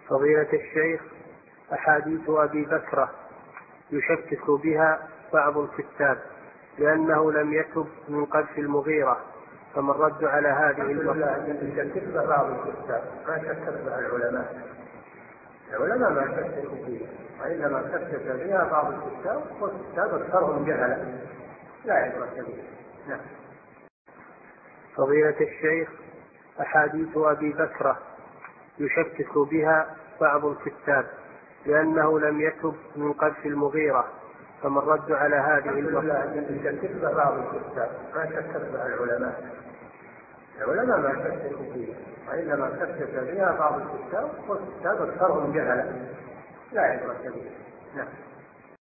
فضيلة الشيخ، أحاديث أبي بكرة يشكك بها بعض الكتاب لأنه لم يتب من قذف المغيرة، فما الرد على هذه المسألة؟ يشكك بها بعض الكتاب ما شكك بها العلماء ما شككوا فيها، وإنما شكك بها بعض الكتاب، والكتاب أكثرهم جهلا لا عبرة به. نعم. فضيلة الشيخ، أحاديث أبي بكرة يشكك بها بعض الكتاب لأنه لم يتب من قذف المغيرة، فما الرد على هذه المسألة؟ يشكك بها بعض الكتاب ما شكك بها العلماء ما شككوا فيها، وإنما شكك بها بعض الكتاب، والكتاب أكثرهم جهلا لا عبرة به. نعم.